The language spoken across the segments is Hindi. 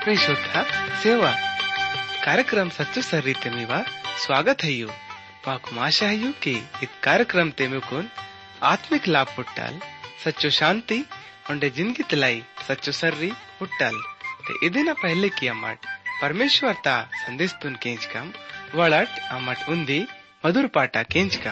ಆತ್ಮೀಶೋಧ ಸೇವಾ कार्यक्रम सच्चो सर्री तेमीवा स्वागत है यू माकु आशा है यू कि इस कार्यक्रम तेमुकुन आत्मिक लाभ पुट्टाल सच्चो शांति उंडे जिंदगी तलाई सच्चो सर्री पुट्टाल ते इदिना पहले की अम्मट परमेश्वर ता संदेश तुन केंच कम वड़ट अम्मट उंदी मधुर पाटा केंच कम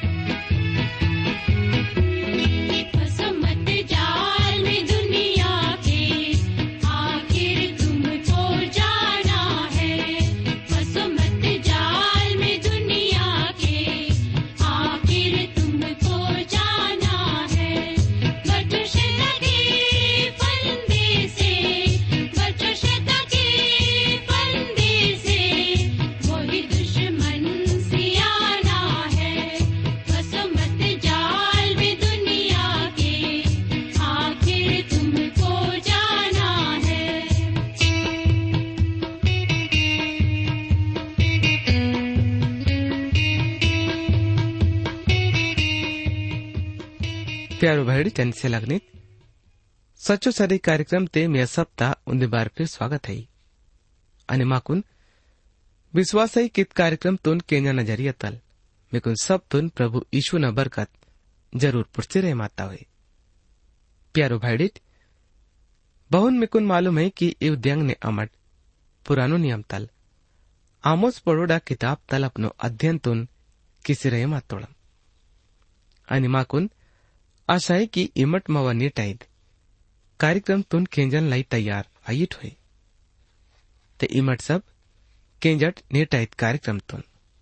प्यारो भाई चंद से लगनित सच्चो सरी कार्यक्रम ते मैं सप्ताह उन्दी बार फिर स्वागत है आणि माकुन विश्वास है कित कार्यक्रम तुन केन्या नजरिया तल मेकुन सब तुन प्रभु यीशु न बरकत जरूर पुरसे रहे माता हुए। प्यारो भाई बहुन मेकुन मालूम है कि इव द्यंग ने अमट पुरानो नियम तल आमोस पड़ोडा किताब तल अपनो अध्ययन तुन किसी रहे मातोड़म आणि माकुन आशा है कि इमट मवा नीटाइद कार्यक्रम तुन केंजन लाई तैयार आयिट हुए ते इमट सब केंजट नीटाइद कार्यक्रम तुन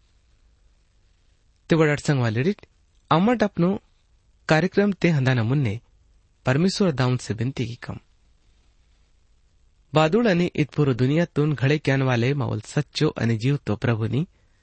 ते वडट संगवालिडिट अमट अपनो कार्यक्रम ते हंदाना मुन्ने परमेश्वर दाऊन से बिनती की कम बादुड़ आणि इतपुरो दुनिया तुन घड़े क्यान वाले मावल सच्चो आणि जीव तो प्रभुनी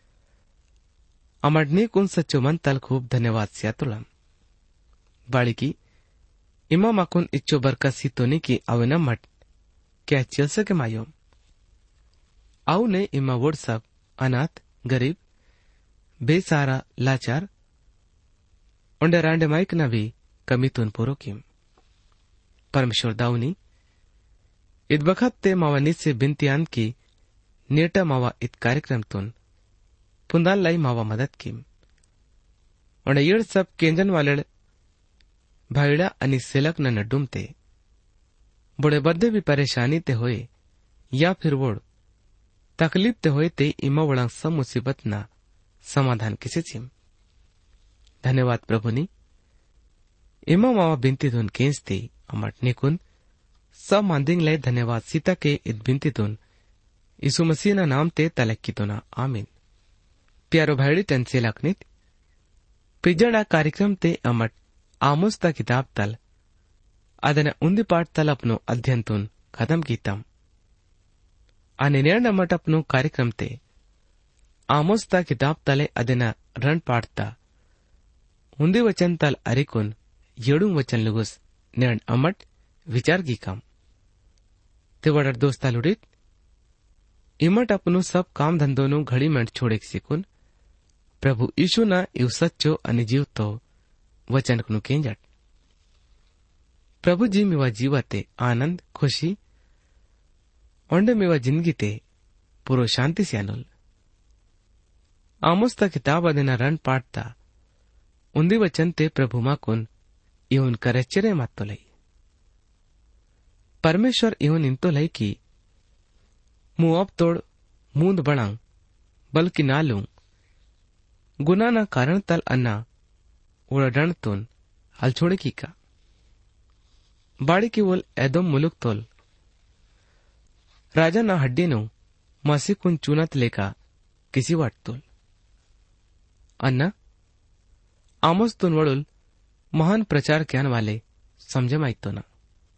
अमडने कुन सच्चो मन तल खूब धन्यवाद सियातुलम बाळिकी इमा माकुन इच्छो बरकत सीतोनी की अवना मट क्या चल सके मायोम आउ ने इमा वोड सब अनाथ गरीब बेसारा लाचार उंडे रांडे माइक न भी कमी तुन पुरो किम परमेश्वर दाऊनी इत बखत ते मावा नित से बिनतियान की नेटा मावा इत कार्यक्रम तुन पुंदाल लाई मावा मदद किम उंडे येड सब केंजन वाले भाईड़ा आणि सेलक न डुमते बुढ़े बद्दे भी परेशानी ते होए या फिर वोड़ तकलीफ ते होए ते इमा वड़ांग सब मुसीबत ना समाधान किसे चिम धन्यवाद प्रभुनी इमा मावा बिनती धुन केंचते अमट निकुन सब मांदिंग ले धन्यवाद सीता के इत बिनती धुन यीशु मसीह ना नाम ते तलक्की तो ना आमीन। प्यारो भाईड़ी टन से लखनित पिजड़ा कार्यक्रम ते अमट आमोस्ता किताब तल अदन उन्दी पाठ तल अपनो अध्ययन तुन खत्म कीतम आणि निर्णय मट अपनो कार्यक्रम ते आमोस्ता किताब तले अदन रण पाठता उन्दी वचन तल अरिकुन येडुंग वचन लुगुस निर्णय अमट विचार की कम ते वडर दोस्ता लुडित इमट अपनो सब काम धंधोनु घड़ी मिनट छोड़े सिकुन प्रभु यीशु ना इव सच्चो आणि जीव तो वचन कुनु केंजट प्रभु जी मेवा जीवते आनंद खुशी ओंडे मेवा जिंदगी ते पुरो शांति से अनुल आमोस्ता किताब अदेना रण पाठता उन्दी वचन ते प्रभु माकुन इहुन करच्चरे मातो लई परमेश्वर इहुन इंतो लई की मुंह अब तोड़ मूंद बड़ांग बल्कि ना लूं गुना ना कारण तल अन्ना उड़न तुन हल छोड़े की का बाड़ी की वोल एदोम मुलुक तोल राजा ना हड्डी नो मासी कुन चुनत लेका किसी वाट तोल अन्ना आमोस तुन वड़ुल महान प्रचार क्यान वाले समझे माई तो ना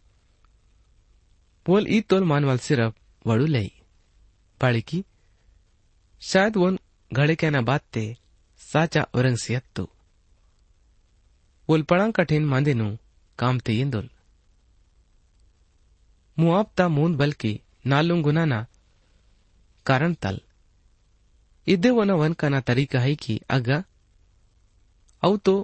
वोल ई तोल मानवाल सिर्फ वड़ू लई बाड़ी की शायद वोन घड़े क्या ना बात ते साचा औरंग सियत तो उलपड़ा कठिन मांदेनु काम ते येंदोल मुआबता मूंद बल्कि नालुंग गुनाना कारण तल इदे वन वन का तरीका है कि अगा औ तो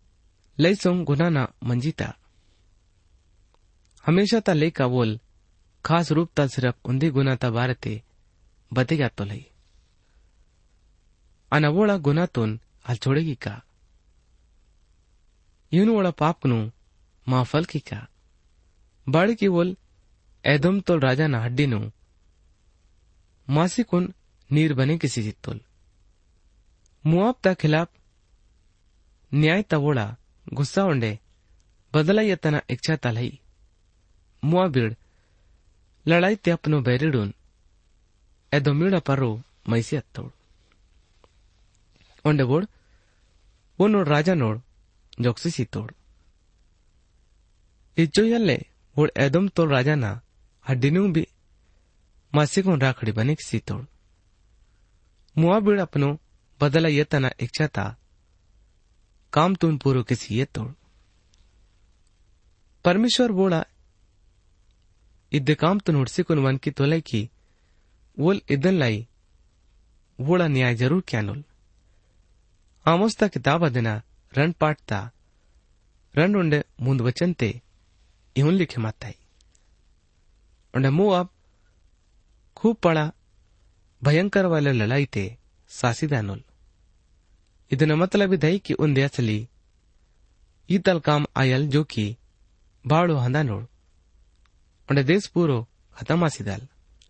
लैसों गुनाना मंजीता हमेशा ता लेका वोल खास रूप ता सिर्फ उन्दी गुना ता बारते बते गया तो लई अनवोड़ा गुना तुन हल छोड़ेगी का यून वोड़ा पाप नु माफल की का बाड़ी की बोल एदम तो राजा ना हड्डी नु मासिकुन नीर बने किसी जितुल मुआब ता खिलाफ न्याय तवोड़ा गुस्सा उंडे बदला यतना इच्छा तलई मुआबिड़ लड़ाई ते अपनो बैरिडून एदो मीड़ा पर्रो मैसी अत्तोड़ उंडे बोड़ वो नोड़ राजा नोड़ जोक्सी सी तोड़ इज्जो यल्ले बोड़ एदम तो राजा ना हड्डिनू भी मासिकुन राखड़ी बने किसी तोड़ मुआबिड़ अपनो बदला यतना इच्छा ता काम तुन पूरो किसी ये तोड़ परमेश्वर बोला इद्दे काम तुन हुड़सी कुन वन की तोलाई की वोल इदन लाई वोड़ा न्याय जरूर क्या नुल आमोस्ता किताब अदिना रन पाटता रन उंडे मुंद वचन ते इहुन लिखे माताई उंडे मुआब खूब पड़ा भयंकर वाले लड़ाई ते सासीदा नुल ಇದನ್ನ मतलब ಇದೈ कि ಒಂದೇ ಅಸಲಿ ಈ ತಲ್ ಕಾಮ್ ಆಯಲ್ जो कि ಬಾಳು ಹಂದ ನೋಡ್ उन्हें देश पूरो खत्म आसीदाल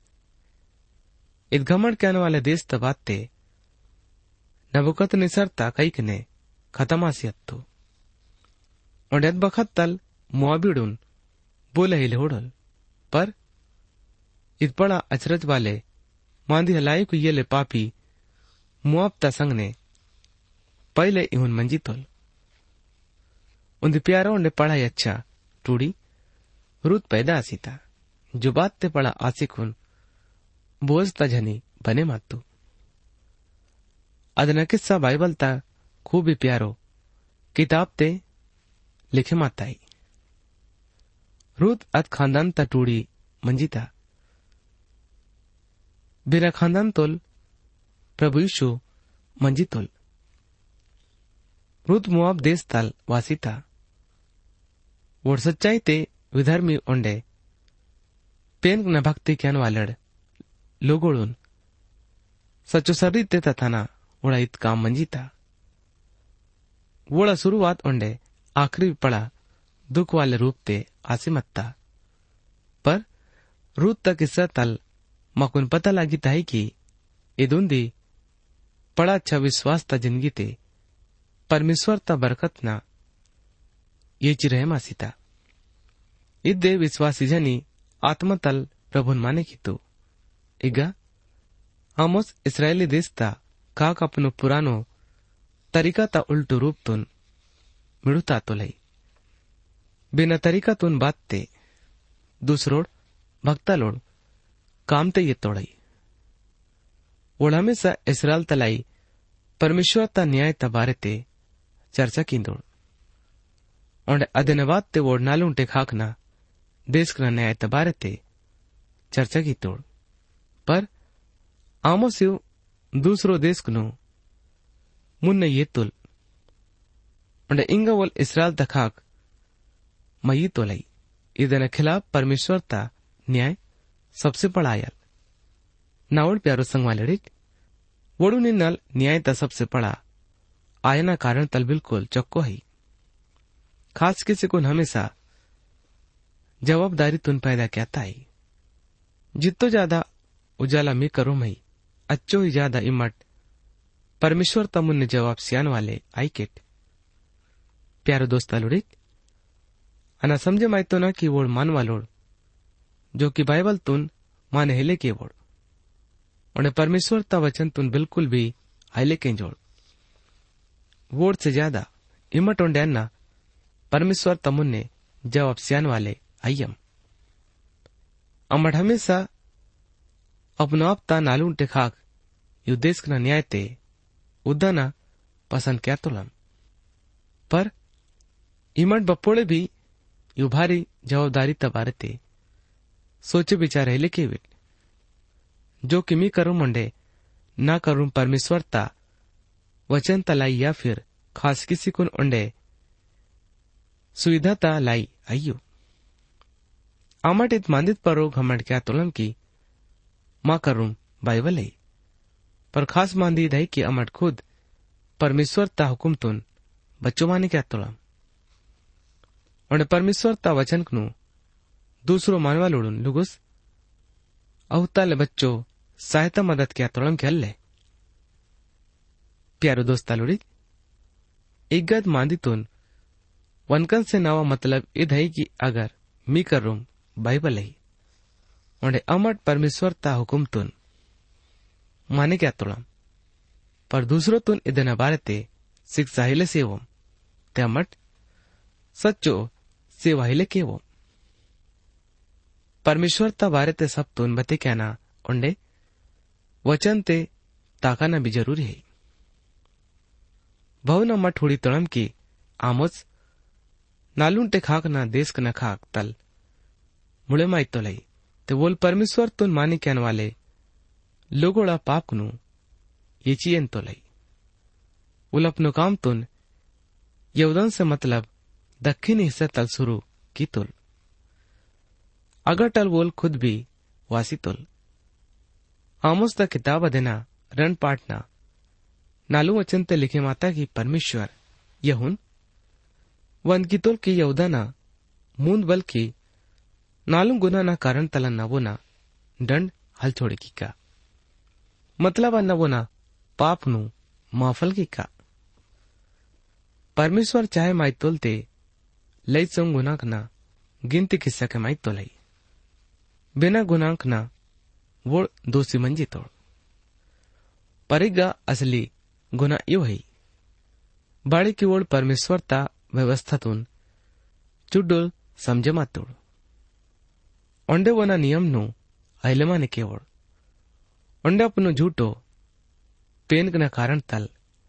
इत घमंड कहने वाले देश तबाते नबुकत निसरता कई कने खत्म आसियत्तो उन्हें बखत तल मुआबिडुन बोले हिले होडल पर इत बड़ा अचरज वाले मांदी हलाई को ये ले पापी मुआबता संग ने पहले इहुन मंजितोल उन्दी प्यारा उन्हें पढ़ाई अच्छा टूड़ी रूत पैदा आसीता जो बात ते पड़ा आसिकुन बोझता झनी बने मातू अदना किस्सा बाइबल ता खूब ही प्यारो किताब ते लिखे माताई रूत अत खानदान ता टूड़ी मंजिता बिना खानदान तोल प्रभु यीशु मंजितोल रूत मुआब देश ताल वासीता वोड सच्चाई ते विधर्मी ओंडे पेन न भक्ति क्यान वालड़ लोगोड़ून सचो सर्री ते तथाना वोड़ा इत काम मंजीता वोड़ा शुरुआत ओंडे आखिरी पड़ा दुख वाले रूप ते आसिमत्ता पर रूत तक इस्सा तल मकुन पता लागिता है कि इदुंदी पड़ा अच्छा विश्वास ता जिंदगी ते परमेश्वर ता बरकत ना ये चिरह मासीता इद्दे विश्वासी जनी आत्मतल प्रभुन माने कितु इग आमोस इस्राएली देश ता काक अपनो पुरानो तरीका ता उल्टो रूप तुन मिड़ुता तो लई बिना तरीका तुन बात ते दूसरोड भक्ता लोड काम ते ये तोड़ई ओड हमेशा इसराइल तलाई परमेश्वर ता न्याय ता बारे ते चर्चा कींदोड़ और अदनवाद ते वोड नालूंटे खाकना देश का न्याय तबारे ते चर्चा की तोड़ पर आमोसिव दूसरो देश कनो मुन्ने ये तुल और इंगा वोल इसराइल तखाक मई तोलाई इधर खिलाफ परमेश्वर ता न्याय सबसे बड़ा आयल नावड़ प्यारो संगवालड़िक वोडू निन्नल न्याय ता सबसे बड़ा आयना कारण तल बिल्कुल चक्को है खास किसी को हमेशा जवाबदारी तुन पैदा कहता है जितो ज्यादा उजाला मी करो मई अच्छो ही ज्यादा इमट परमेश्वर तमुन्ने जवाब सियान वाले आई केट प्यारो दोस्त लुड़िक अना समझे माई तो ना कि वोड़ मान वालोड़ जो कि बाइबल तुन माने हिले के वोड़ उन्हें परमेश्वर ता वचन तुन बिल्कुल भी हिले के जोड़ वोड़ से ज्यादा इमट उंडे अन्ना परमेश्वर तमुन्ने जवाब सियान वाले अय्यम अमट हमेशा अपनो आप ता नालून टेखाक यु देश का न्याय ते उदाना पसंद क्या तुलम पर इमट बपोड़े भी यु भारी जवाबदारी तबारे ते सोचे विचारे लिखे वे जो कि मी करूं मंडे ना करूं परमेश्वर ता वचन तलाई या फिर खास किसी कुन उंडे सुविधा ता लाई अय्यो आमट इत मांदित परो घमंड क्या तोलम की मां करूं बाइबल है, पर खास मांदी है कि अमट खुद परमेश्वर ता हुकुम तुन बच्चों माने क्या तोलम और परमेश्वर ता वचन कनु दूसरो मानवा लोड़ुन लुगुस अहुताले बच्चों सहायता मदद क्या तोलम के हल्ले। प्यारो दोस्ता लोड़ी इगत मांदी तुन वनकन से नवा मतलब इध है कि अगर मी कर रूम बाइबल है और अमट परमेश्वर ता हुकुम तुन माने क्या तोड़म, पर दूसरो तुन इधन बारते शिक्षा हिले सेवम ते अमट सच्चो सेवा हिले केवम परमेश्वर ता बारते सब तुन बते क्या ना उंडे वचन ते ताकाना भी जरूरी है। भवन मठ हुड़ी तोड़म की आमोच नालून टे खाक ना देश न खाक तल मुड़े माई तो लई ते बोल परमेश्वर तुन माने क्या वाले लोगोड़ा पाप नु ये चीन तो लई उल अपनो काम तुन यवदन से मतलब दक्षिणी हिस्से तल शुरू की तुल अगर टल बोल खुद भी वासी तुल आमोस द किताब देना रण पाटना नालू वचन ते लिखे माता की परमेश्वर यहुन वन की तुल की यवदाना मूंद बल की नालू गुना ना कारण तलन नवोना दंड हल छोड़े की का मतलब नवोना पाप नु माफल की का परमेश्वर चाहे माई तोलते लई संग गुनाक ना गिनती किस्सा के माई तो लई बिना गुनाक ना वो दोषी मंजी तोड़ परिगा असली गुना यो है बाड़ी की ओर परमेश्वर ता व्यवस्था तुन चुड्डोल समझे मत तोड़ ओंडे वना नियम नु अहलमा ने केवड़ ओंडे अपनो झूठो पेन न कारण तल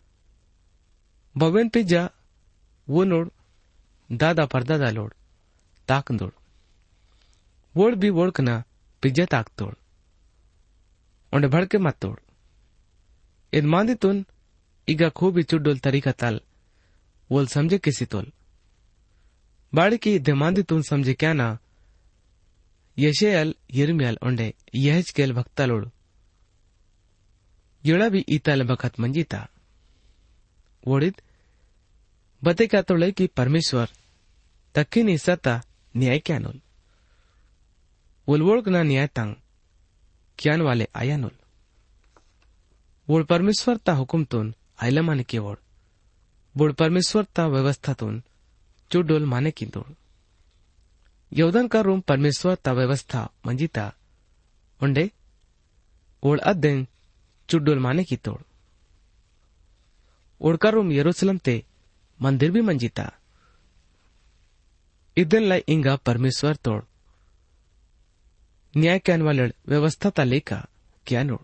बवेन पिज्जा वो नोड़ दादा परदादा लोड़ ताक दौड़ वोड़ भी वोड़कना पिज्जा ताक तोड़ ओंडे भड़के मत तोड़ इन मांदी तुन इगा खूबी चुड्डोल तरीका तल वोल समझे किसी तोल बाड़ी की दिमांदी तुन समझे क्या ना यशेयल यिर्मयाल ओंडे यहज केल भक्ता लोड़ युड़ा भी ईताल बखत मंजीता वोड़ित बते क्या तो लय कि परमेश्वर तक्की निसता न्याय क्या नोल वोलवोड़ ना न्याय तंग क्यान वाले आया नोल वोड़ परमेश्वर ता हुकुम तुन आयला माने के वोड़ परमेश्वर ता व्यवस्था तुन चुडोल माने की तोड़ यौदन का रूम परमेश्वर ता व्यवस्था मंजीता उंडे ओड़ अध्ययन चुड्डोल माने की तोड़ ओड़ का रूम यरूशलेम ते मंदिर भी मंजीता इदन लाई इंगा परमेश्वर तोड़ न्याय कैन वाले व्यवस्था ता लेका क्या नोड़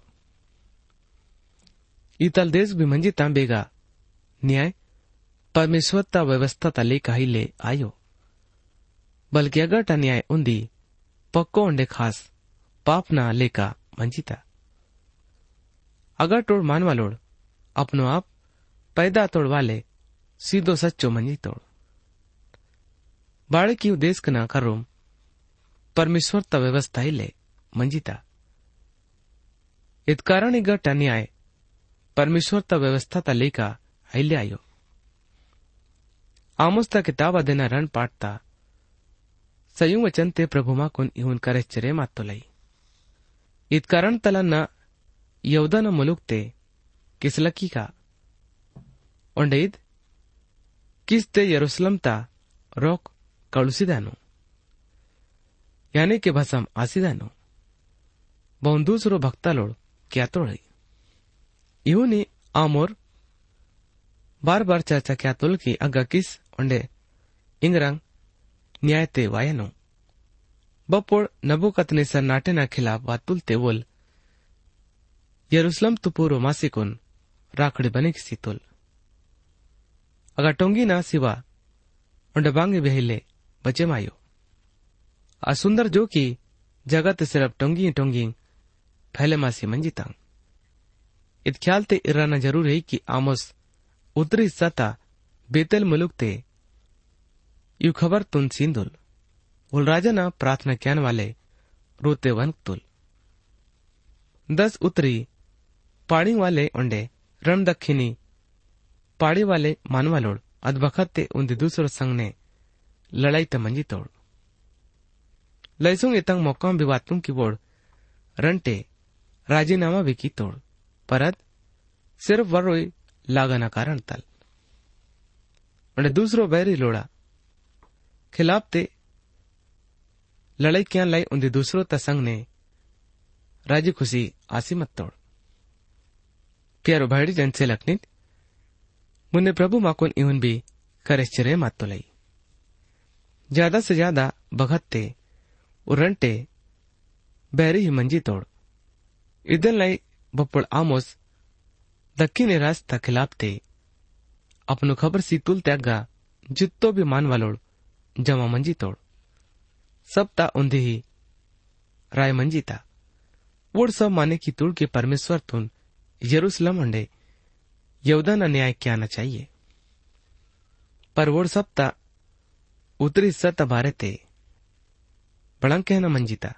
इतल देश भी मंजीता बेगा न्याय परमेश्वर ता व्यवस्था ता लेका ही ले आयो बल्कि अगर टा न्याय उन्दी पक्को उंडे खास पाप ना लेका मंजीता अगर तोड़ मानवा लोड़ अपनो आप पैदा तोड़ वाले सीधो सच्चो मंजी तोड़ बाड़े की उदेश कना करोम परमेश्वर ता व्यवस्था ही ले मंजीता इत कारण इगा न्याय परमेश्वर ता व्यवस्था ता लेका हिले आयो आमोस ता किताब देना रण पाटता सयुं वचन ते प्रभु मा कुन इहुन करे चरे मात तो लई इत कारण तला न यहूदा न मुलुक ते किसलकी का ओंडेद किस ते यरूशलेम ता रोक कळुसिदानो यानी के भसम आसिदानो बहु दूसरो भक्ता लोड़ क्या तोड़ई इहुनी आमोर बार बार चर्चा क्या तोल की अग्गा किस ओंडे इंगरंग न्याय ते वायनो बपोड़ नबुकदनेस्सर नाटे ना खिलाफ वातुल ते बोल यरूशलेम तो पूर्व मासिकुन राखड़ी बने किसी तुल अगर टोंगी ना सिवा उंडे बांगे बेहिले बचे मायो आ सुंदर जो की जगत सिर्फ टोंगी टोंगी फैले मासी मंजीतांग इत ख्याल ते इराना जरूर है कि आमोस उत्तरी हिस्सा ता बेतल मुलुक ते यू खबर तुन सिंधुल उल राजा ना प्रार्थना क्यान वाले रोते वन तुल 10 उत्तरी पाड़ी वाले उंडे रण दक्षिणी पाड़ी वाले मानवालोड अदबखत ते उन्दी दूसरो संग ने लड़ाई ते मंजी तोड़ लैसुंग इतंग मौकाम विवातुंग की बोड़ रंटे राजीनामा भी की तोड़ परत सिर्फ वरोई लागना कारण तल उन्हें दूसरो बैरी लोड़ा खिलाफ ते लड़ाई क्या लाई उन्दी दूसरो तसंग ने राजी खुशी आसी मत तोड़ प्यारो भाड़ी जन से लखनित मुन्ने प्रभु माकुन इवन भी करेश्चरे मत तो लाई ज्यादा से ज्यादा भगतते उरंटे बैरी ही मंजी तोड़ इधन लाई बप्पड़ आमोस दक्षिणी रास्ता खिलाफ ते अपनो खबर सी तुल त्यागा जित्तो भी मान वालोड़ जमा मंजी तोड़ सब ता उन्दी ही राय मंजी ता वोड़ सब माने की तुड़ के परमेश्वर तुन यरूशलेम अंडे यहूदा न न्याय क्या न चाहिए पर वोड़ सब ता उत्तरी हिस्सा तबारे ते बड़ंग कहना मंजीता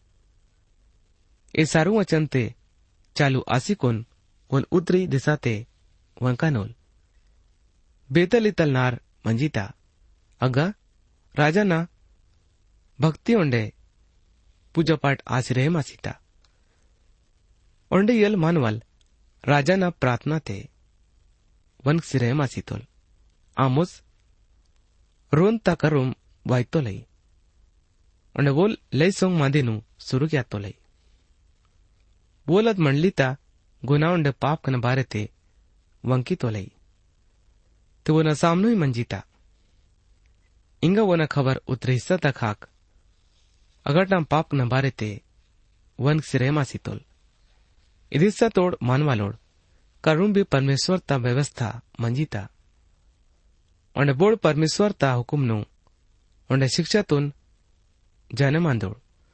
ए सारू वचन ते चालू आसिकुन उन उत्तरी दिशा ते वंकानोल बेतली तलनार मंजीता अगा राजा ना भक्ति उंडे पूजा पाठ आसिरहे मासीता उंडे यल मानवल राजा ना प्रार्थना ते वन सिरहे मासीतोल आमुस रोन ताकरुम वायतो लई उंडे वोल लई सोंग मांदेनु सुरु क्या तो लई वोलद मंडलीता गुना उंडे पाप कन बारे ते वंकी तो लई तो वो न सामनो ही मंजीता इंगा वो न खबर उतरे हिस्सा तक हाक अगर टाम पाप न बारे ते वन सिरे मासीतोल इदिस्सा तोड़ मानवालोड़ करुण भी परमेश्वर ता व्यवस्था मंजीता उन्हें बोड़ परमेश्वर ता हुकुम नु उन्हें शिक्षा तुन जाने मांदोड़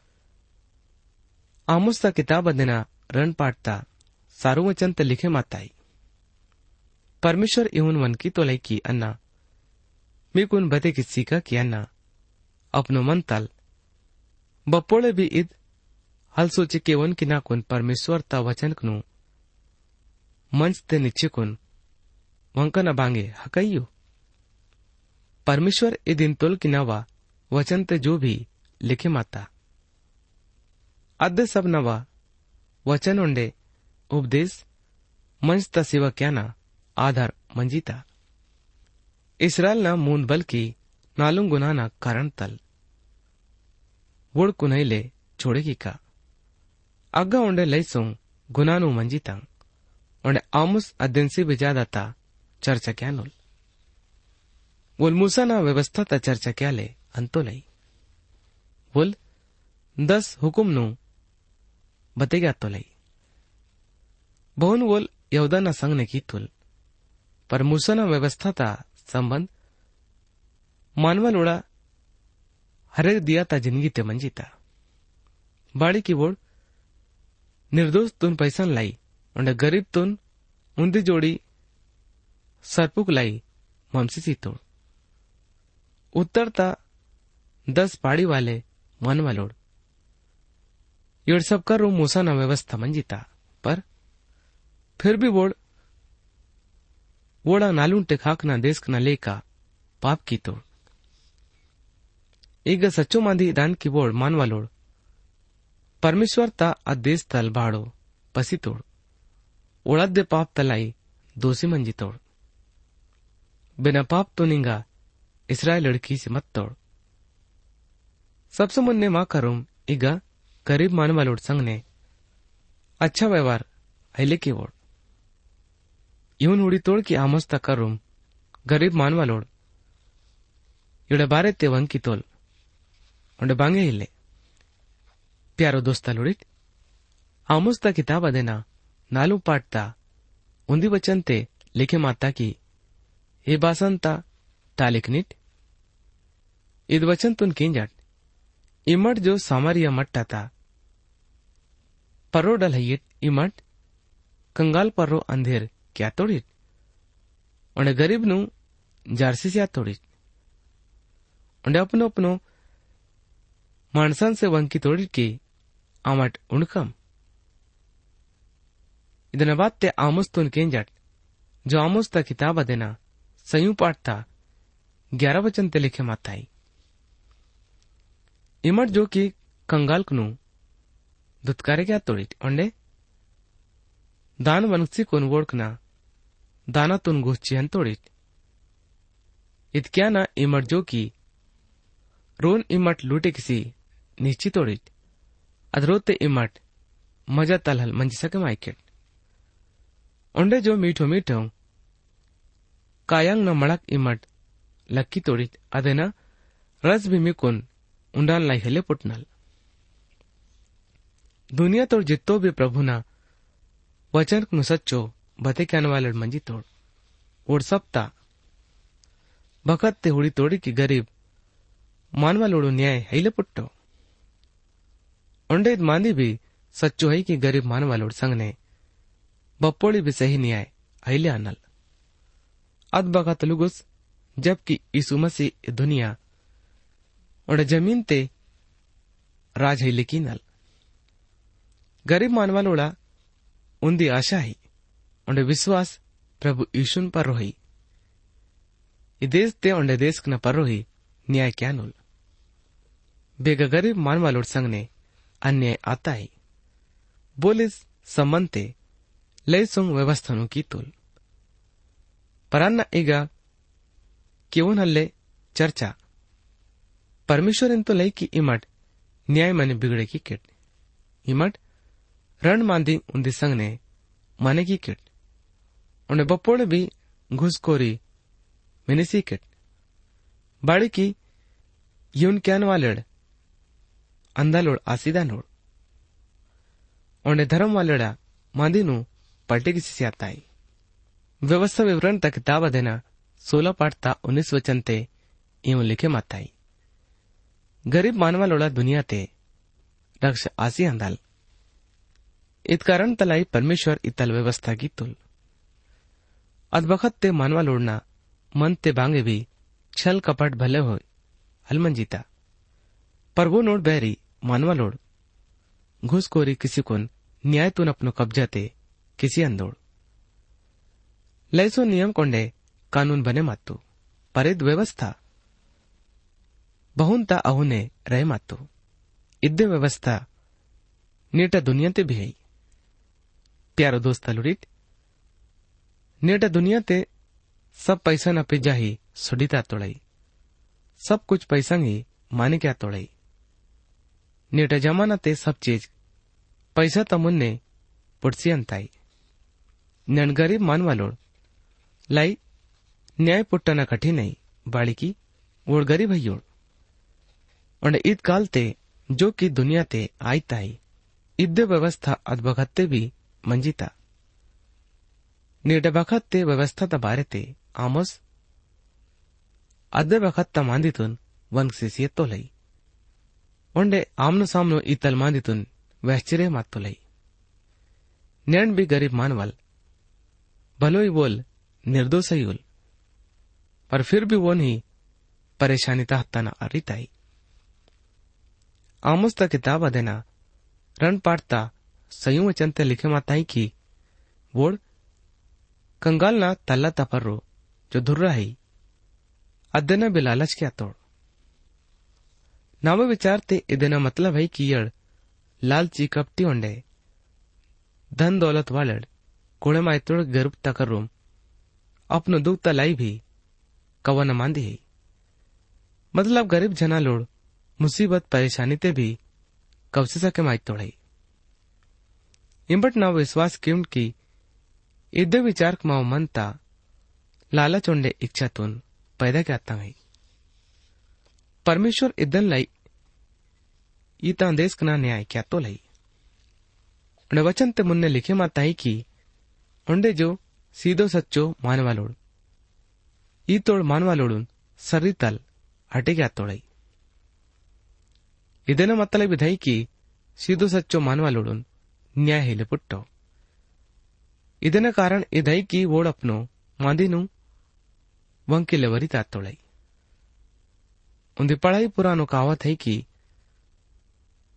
आमुस ता किताब अदेना रण पाटता सारू वचन ते लिखे माताई परमेश्वर इवन वन की तो लाई की अन्ना मी कुन बते किसी का की अन्ना अपनो मन तल बपोड़े भी इद हल सोचे के वन की ना कुन परमेश्वर ता वचन कनु मंच ते निचे कुन वंका न बांगे हकइयो परमेश्वर ए दिन तोल की नवा वचन ते जो भी लिखे माता अद्दे सब नवा वचन उंडे उपदेश मंच ता सेवा क्या ना आधार मंजीता इसराइल ना मून बल की नालुंग गुना ना कारण तल वोड़ कुनैले छोड़ेगी का अग्गा उंडे लैसों गुनानु मंजीता उंडे आमुस अद्देंसी बिजादा ता चर्चा क्या नोल वोल मूसा ना व्यवस्था ता चर्चा क्या ले अंतो लई वोल 10 हुकुम नु बतेगा तो लई बहुन वोल यहूदा ना संग ने की तुल पर मूसा ना व्यवस्था ता संबंध मानवल उड़ा हरे दिया ता जिंदगी ते मंजीता बाड़ी की वोड़ निर्दोष तुन पैसा लाई उन्हें गरीब तुन उन्दी जोड़ी सरपुक लाई ममसी तोड़ उत्तर ता 10 पाड़ी वाले मानवालोड़ ये सब कर रू मूसा ना व्यवस्था मंजीता पर फिर भी वोड़ा नालून टेखाक ना देश ना लेका पाप की तोड़ ಈಗ ಸಚ್ಚು ಮಂದಿ ದಾನ್ ಕಿಬೋಳ್ ಮಾನ್ವಾಲೋಳ್ परमेश्वर ता आदेश तल बाड़ो पसी तोड़ ओळद्दे पाप तलाई दोषी मंजी तोड़ बिना पाप तो निंगा इसराइल लड़की से मत तोड़ सबसे मुन्ने मां करूम इगा गरीब मानवालोड़ संग ने अच्छा व्यवहार अहिले की ओड़ इवन उड़ी तोड़ की आमोस्ता करूम गरीब मानवालोड़ इड़े बारे ते वंकी तोल उंडे बांगे हिले प्यारो दोस्ता लुड़िट आमुस्ता किताब अदेना नालू पाटता उन्दी वचन ते लिखे माता की हे बासंता टालिकनिट इद वचन तुन किंजट इमट जो सामारिया मट्टा था पर्रो डल हयिट इमट कंगाल पर्रो अंधेर क्या तोड़िट उन्हें गरीब नु जारसी से तोड़िट उन्हें अपनो अपनो ಮಾಣಸಾನ್ಸೆ ವಂಕಿ ತೋಡಿಟ್ಕಿ ಆಮಟ್ ಉಣ್ಕಂ ಇದನ್ನ ಬಾತ್ತೆ ಆಮೋಸ್ತೋನ್ ಕೇಂಜಟ್ जो आमोस ता किताब देना सयू पाठ था 11 वचन ते लिखे माताई इमट जो कि कंगाल कनु दुत्कारे क्या तोड़ी ओंडे दान वनसी कोन वोड़कना दाना तुन गोष्ची हन तोड़ी इतक्या ना इमट जो कि रोन इमट लूटे किसी निश्चित तोड़ी अदरोते इमट मजा तलहल मंजी सके माइकेट ओंडे जो मीठो मीठो कायांग न मड़क इमट लक्की तोड़ी अदेना रस भी मिकुन उंडान लाई हेले पुटनल दुनिया तोड़ जितो भी प्रभु ना वचन नु सच्चो बते कहने वाले मंजी तोड़ उड़ सप्ता बखत ते हुड़ी तोड़ी की गरीब मानवा लोड़ो न्याय हेले पुट्टो ओंडे मांदी भी सच्चो है कि गरीब मानवा लोड़ संग ने बप्पोड़ी भी सही न्याय अहिले अनल अद बगा तलुगुस जबकि यीशु मसीह दुनिया और जमीन ते राज अहिले कीनल गरीब मानवा लोड़ा उन्दी आशा ही और विश्वास प्रभु यीशुन पर रोही देश ते और देश न पर रोही न्याय क्या नोल बेगा गरीब मानवा लोड़ संग ने अन्याय आता ही बोलिस संबंध ते लय सोंग व्यवस्थानु की तुल परान्ना ಈಗ केवनहल्ले चर्चा परमेश्वर इन तो लई की इमट न्याय मने बिगड़े की किट इमट रण मांदी उन्दी संग ने माने की किट उन्हें बपोड़े भी घुसखोरी मिनिसी किट बाड़ी की यून क्यान वालेड़ अंधा लोड़ आसीदा नोड़ उन्हें धर्म वालेड़ा मांदी नु पलटे की सिसी आता है व्यवस्था विवरण तक किताब देना 16 पाठ था 19 वचन ते यूं लिखे माताई गरीब मानवा लोड़ा दुनिया ते रक्ष आसी अंदाल इत कारण तलाई परमेश्वर इतल व्यवस्था की तुल अदबखत ते मानवा लोड़ना मन ते बांगे भी छल कपट भले हो हलमन जीता पर वो नोट बहरी मानवा लोड़ घुसखोरी किसी को न्याय तुन अपनो कब्जा ते किसी अंदोड़ लैसो नियम कोंडे कानून बने मातु परिद व्यवस्था बहुंता अहुने रहे मातु इद्दे व्यवस्था नीटा दुनिया ते भी है प्यारो दोस्त लुड़ित नीटा दुनिया ते सब पैसा न पिज्जा ही सुडीता तोड़ई सब कुछ पैसा ही माने क्या तोड़ई नीटा जमाना ते सब चीज पैसा तमुन्ने पुटसी अंताई नन गरीब मानवा लोड़ लाई न्याय पुट्टना कठिन नहीं बाड़ी की वोड़ गरीब है योड़ और ईद काल ते जो कि दुनिया ते आई ताई इद्दे व्यवस्था अदबखत्ते भी मंजिता नीड बखत्ते व्यवस्था ता बारे ते आमोस अद्दे बखत्ता मांदितुन वंग सिसियत तो लई ओंडे आमनो सामनो इतल मांदितुन वहचिरे मात तो लई नैन भी गरीब मानवल भलोई बोल निर्दोष ही उल पर फिर भी वो नहीं परेशानी ताहताना अरिताई आमोस ता किताब देना रण पाठता सयू वचनते लिखे माताई की वोड़ कंगाल ना तल्ला तपर्रो जो धुर्रा है अद्देना बिलालच क्या तोड़ नावे विचारते इदेना मतलब है कि यड़ लालची कपटी ओंडे धन दौलत वालड़ कोड़े मायतोड़ गर्भ तकर्रोम अपनो दुख तलाई भी कवन मांदी है मतलब गरीब जना लोड़ मुसीबत परेशानी ते भी कब से सके माई तोड़े इंबट ना विश्वास क्यों की इद्दे विचार माओ मनता लाला चोंडे इच्छा तुन पैदा क्या है परमेश्वर इदन लाई ईता देश कना न्याय क्या तो लाई वचन ते मुन्ने लिखे माता ही की उंडे जो सीधो सच्चो मानवा लोड़ ई तोड़ मानवा लोड़ून सर्री तल हटे क्या तोड़ई इदेना मतलब विधाई की सीधो सच्चो मानवा लोड़ून न्याय हेले पुट्टो इदेना कारण इधाई की वोड़ अपनो मांदीनु वंकिले वरी तातोड़ई उन्दी पढ़ाई पुरानो कावत है कि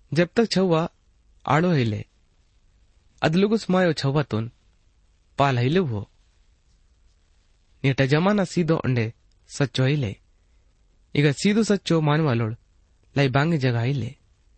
जब तक छव्वा आड़ो हिले अदलुगुस मायो छव्वातून पाल हिले वो नीट जमाना सीधो अंडे सच्चो हिले ಈಗ ಸೀದು ಸಚ್ಚೋ ಮಾನವಾಲೋಳ್ ಲೈ ಬಾಂಗಿ ಜಗ ಇಲ್ಲೇ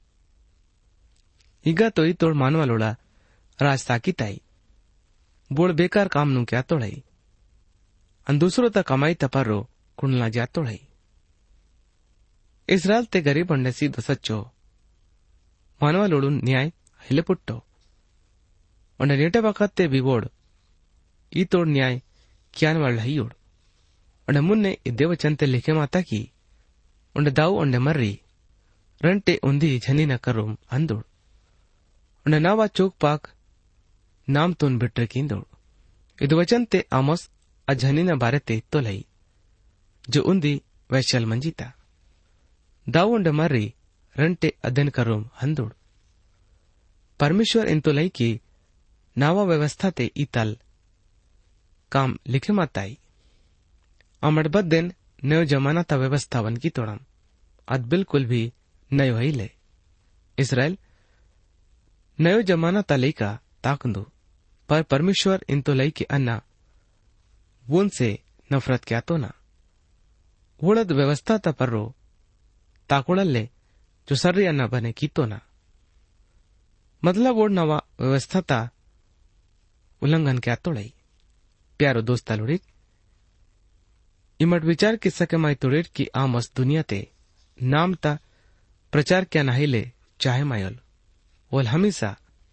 ಈಗ ತೋಯಿ ತೋಳ್ ಮಾನವಾಲೋಳ राज ताकीताई बोल बेकार काम नु क्या तोड़ाई अन दूसरों तक कमाई तपरो कुंडला जा तोड़ाई इस्राएल ते गरीब अंडे सीधो सच्चो मानवालोड़ू न्याय हिले पुट्टो अंडे नीटे वक्त ते बिवोड़ ई तोड़ न्याय क्यान वाल हईयोड़ अंडे मुन्ने देवचन ते लिखे माता की उंडे दाऊ उंडे मर्री रंटे उंदी झनी न करूम अंदोड़ उंडे नावा चौक पाक नाम तोन बिट्रे कींदोड़ इद वचन ते आमोस आ झनी न बारे ते तो लई जो उंदी वैशल मंजीता दाऊ उंडे मर्री रंटे अध्ययन करूम अंदोड़ परमेश्वर इन तो लई की नावा व्यवस्था ते इतल काम लिखे माताई अमड़बद दिन नयो जमाना ता व्यवस्था वन की तोड़म अद बिल्कुल भी नयो ही ले इसराइल नयो जमाना ता लई का ताकंदो पर परमेश्वर इन तो लई के अन्ना वोन से नफरत क्या तो ना वोड़द व्यवस्था ता पर्रो ताकोड़ल ले जो सर्री अन्ना बने की तो ना मतलब वोड़ नवा व्यवस्था ता उल्लंघन क्या तोड़ई प्यारो दोस्ता लुड़िक इमट विचार किस्सा के माई तोड़ेर की आमस दुनिया ते नाम ता प्रचार क्या नाहिले चाहे मायोल ओल हमेशा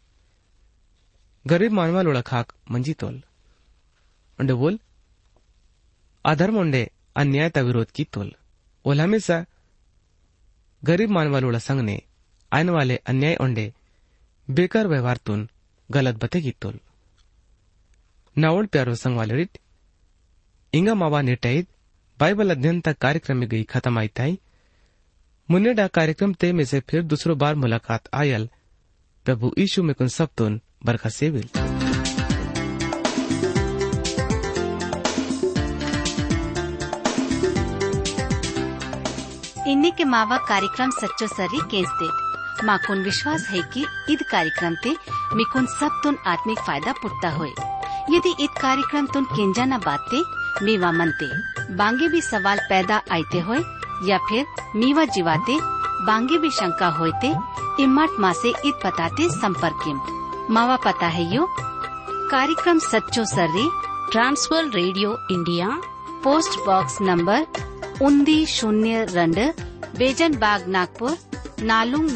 गरीब मानवा लोड़ा खाक मंजी तोल उंडे बोल अधर्म उंडे अन्याय ता विरोध की तोल ओल हमेशा गरीब मानवा लोड़ा संग ने आने वाले अन्याय उंडे बेकार व्यवहार तुन गलत बते की तोल नावड़ प्यारो संग वाले रिट इंगा मावा नेटाइद बाइबल अध्ययन तक कार्यक्रम में गई खत्म आई ताई मुन्नेडा कार्यक्रम ते में से फिर दूसरो बार मुलाकात आयल प्रभु यीशु में कुन सब तुन बरखा सेविल इन्हीं के मावा कार्यक्रम सच्चो सरी केंसते माकुन विश्वास है कि ईद कार्यक्रम ते मिकुन सब तुन आत्मिक फायदा पुट्टा होए यदि ईद कार्यक्रम तुन केंजा न बाते मीवा मनते बांगे भी सवाल पैदा आते होए या फिर मीवा जीवाते बांगे भी शंका होते इम्मत माँ से ईद पताते संपर्किम मावा पता है यो कार्यक्रम सच्चो सर्री trans world radio India post box number 1902 Bezon Bagh Nagpur नालुंग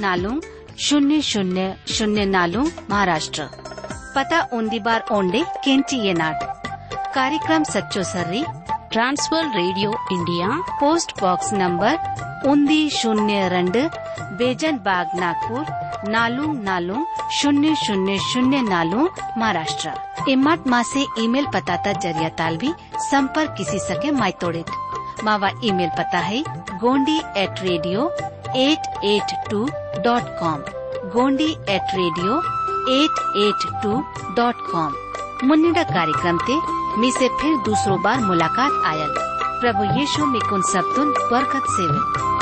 0004 महाराष्ट्र पता उन्दी बार ओंडे केंटी ये नाट कार्यक्रम सच्चो सर्री trans world radio India post box number 1902 Bezon Bagh Nagpur नालुंग 0004 महाराष्ट्र इम्मत माँ से ईमेल पता जरिया ताल भी संपर्क किसी सके मायतोड़ित मावा ईमेल पता है gondi@radio882.com gondi@radio882.com मुन्निडा कार्यक्रम ते मी से फिर दूसरो बार मुलाकात आयल प्रभु यीशु में कुन सब तुन बरकत सेवे।